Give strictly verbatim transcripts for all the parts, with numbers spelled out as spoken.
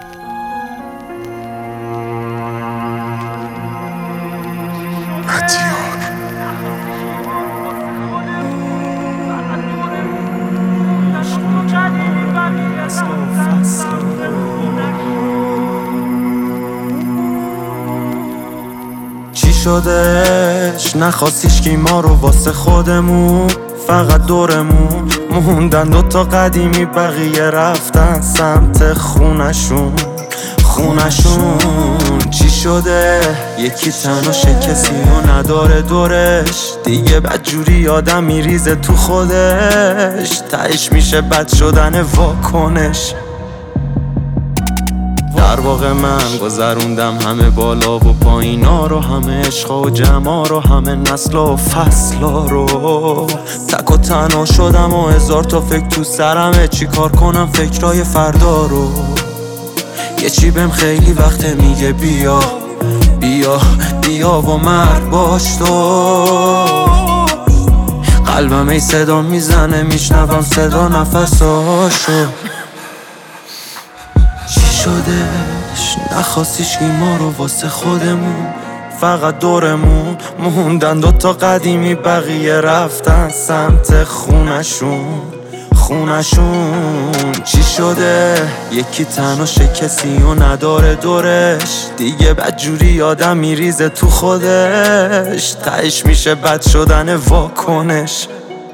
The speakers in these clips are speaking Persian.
چی شدش نخواستیش که ما رو واسه خودمون، فقط دورمون موندن دوتا قدیمی، بقیه رفتن سمت خونشون خونشون چی شده یکی تنها کسی رو نداره دورش، دیگه بدجوری آدم میریزه تو خودش، تهش میشه بد شدن واکنش. در واقع من گذروندم همه بالا و پایینا رو، همه عشقا و جمعا رو، همه نسلا و فصلا رو. تک و تنها شدم و هزار تا فکر تو سرمه، چی کار کنم فکرای فردا رو. یه چی بهم خیلی وقته میگه بیا بیا بیا و مرد باش تو. قلبم ای صدا میزنه، میشنوم صدا نفساشو. چی شدش نخواستیش که ما رو واسه خودمون، فقط دورمون موندن دوتا قدیمی، بقیه رفتن سمت خونشون خونشون چی شده یکی تنها کسی رو نداره دورش، دیگه بدجوری آدم میریزه تو خودش، تهش میشه بد شدن واکنش.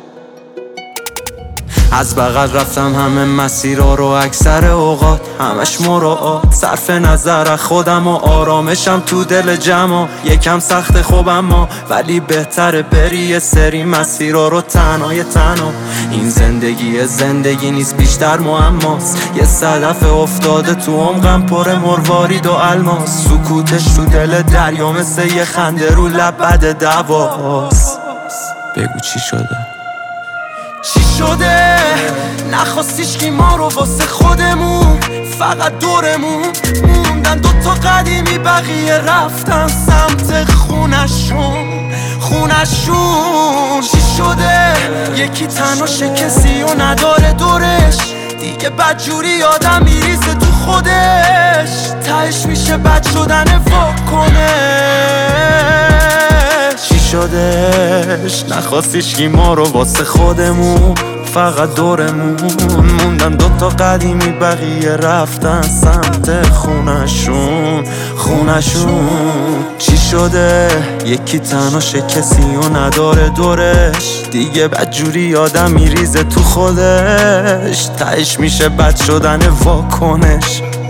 از بغل رفتم همه مسیرها رو، اکثر اوقات همش مراعات، صرف نظر خودم و آرامشم تو دل جمع. یکم سخت خوب اما ولی بهتره بری یه سری مسیرها رو تنهای تنها. این زندگی زندگی نیست بیشتر معماست، یه صدف افتاده تو عمقم پر مروارید و الماس. سکوتش تو دل دریا مثل یه خنده رو لب بد دواست. بگو چی شده چی شده نخواستیش که ما رو واسه خودمون، فقط دورمون موندن دوتا قدیمی، بقیه رفتن سمت خونشون خونشون چی شده یکی تنها کسی رو نداره دورش، دیگه بدجوری آدم میریزه تو خودش، تهش میشه بد شدن واکنش. چی شدش نخواستیش که ما رو واسه خودمون، فقط دورمون موندن دوتا قدیمی، بقیه رفتن سمت خونشون خونشون چی شده یکی تنها کسی رو نداره دورش، دیگه بدجوری آدم میریزه تو خودش، تهش میشه بد شدن واکنش.